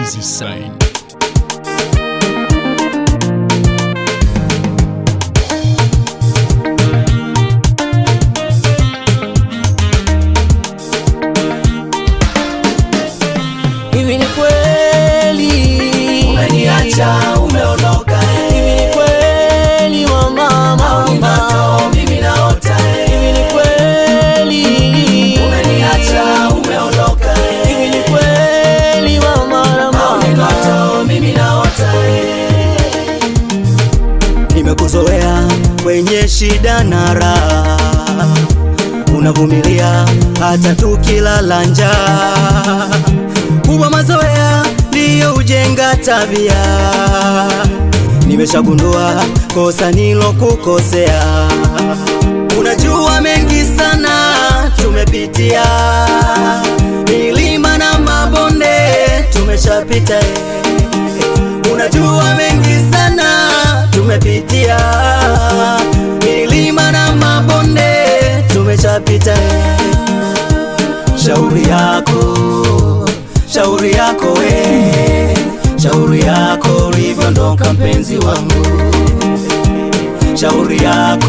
Easy Sign. Hivi ni kweli umeniacha umeondoka? Hivi ni kweli mama mimi naota? Hivi ni kweli umeniacha umeondoka? Hivi ni kweli mama mimi naota? Nimekuzoea kwenye shida na raha, unavumilia hata tukilala njaa. Kuwa mazoea ndiyo ujenga tabia, nimeshagundua kosa nilokukosea. Unajua mengi sana tumepitia, milima na mabonde tumeshapita. Unajua mengi sana tumepitia, milima na mabonde tumeshapita. Shauri yako we, shauri yako ulivyoondoka mpenzi wangu. Shauri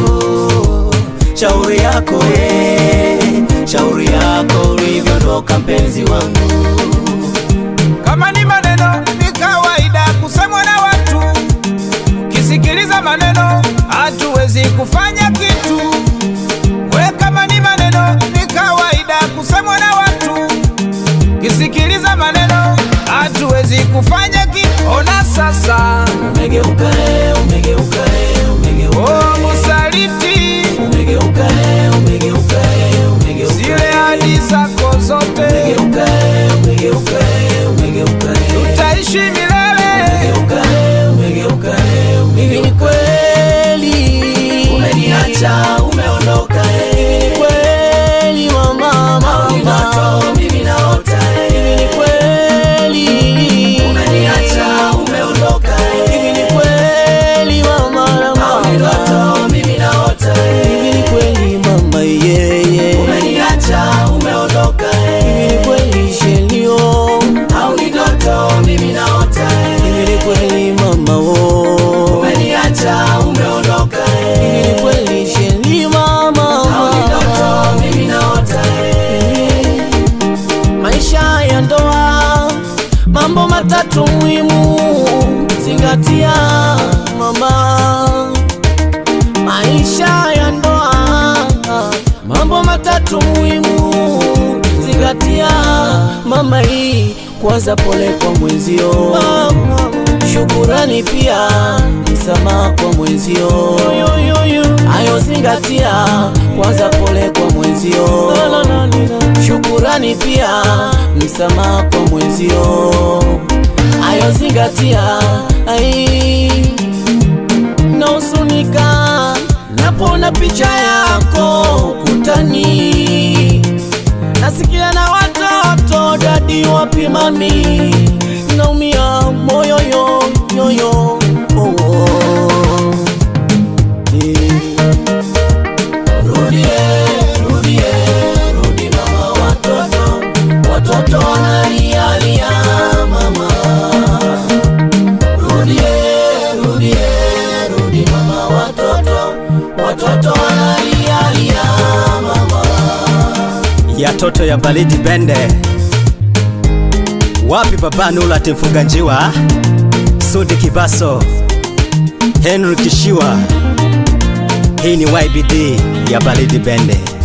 yako we, shauri yako ulivyoondoka mpenzi wangu. Kama ni maneno ni kawaida kusemwa na watu, kisikiliza maneno hatuwezi kufanya kitu. We kama ni maneno ni kawaida kusemwa na watu, kisikiliza maneno hatuwezi kufanya kitu. Ona sasa umegeuka, oh musaliti, umegeuka, zile hadi zako zote tutaishi milele. Hivi ni kweli umeniacha umeondoka? Hivi ni kweli mama mimi naota? Hivi ni kweli umeniacha umeondoka? Hivi ni kweli mama mimi naota? Hivi ni kweli mama yeye umeniacha umeondoka? Hivi ni kweli shelio au ni ndoto? Mimi naota? Hivi ni kweli mama umeniacha umeondoka? Hivi ni kweli sheli mama au ni ndoto? Mimi naota? Maisha ya ndoa mambo matatu muhimu zingatia mama. Maisha ya ndoa mambo matatu muhimu zingatia mama. Hii kwanza, pole kwa mwenzio, shukurani pia msamaha kwa mwenzio. Ayo zingatia kwanza, pole kwa mwenzio, shukurani pia msamaha kwa mwenzio. Ayo zingatia. Nausunika napona picha yako kutani, nasikia na watoto dadi wapi mami, naumia moyo yoyo Rudi mama, watoto wanalialia mama. Rudi mama, watoto wanalialia mama. Ya toto ya Balidi Bende, wapi baba Nula Timfunga Njiwa, Sudi Kibaso, Henry Kishiwa. Hii ni YBD ya Balidi Bende.